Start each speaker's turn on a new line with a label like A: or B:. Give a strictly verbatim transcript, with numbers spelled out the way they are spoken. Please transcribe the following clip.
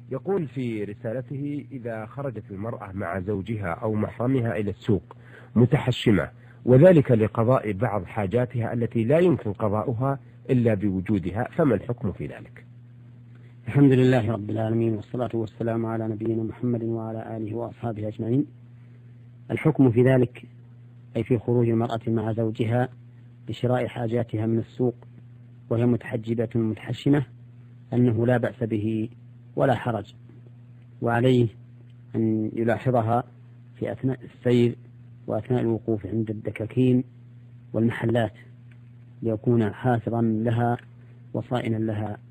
A: يقول في رسالته: إذا خرجت المرأة مع زوجها أو محرمها إلى السوق متحشمة، وذلك لقضاء بعض حاجاتها التي لا يمكن قضاؤها إلا بوجودها، فما الحكم في ذلك؟
B: الحمد لله رب العالمين، والصلاة والسلام على نبينا محمد وعلى آله وأصحابه أجمعين. الحكم في ذلك أي في خروج المرأة مع زوجها لشراء حاجاتها من السوق وهي متحجبة متحشمة أنه لا بأس به ولا حرج، وعليه أن يلاحظها في أثناء السير وأثناء الوقوف عند الدكاكين والمحلات ليكون حافظا لها وصائنا لها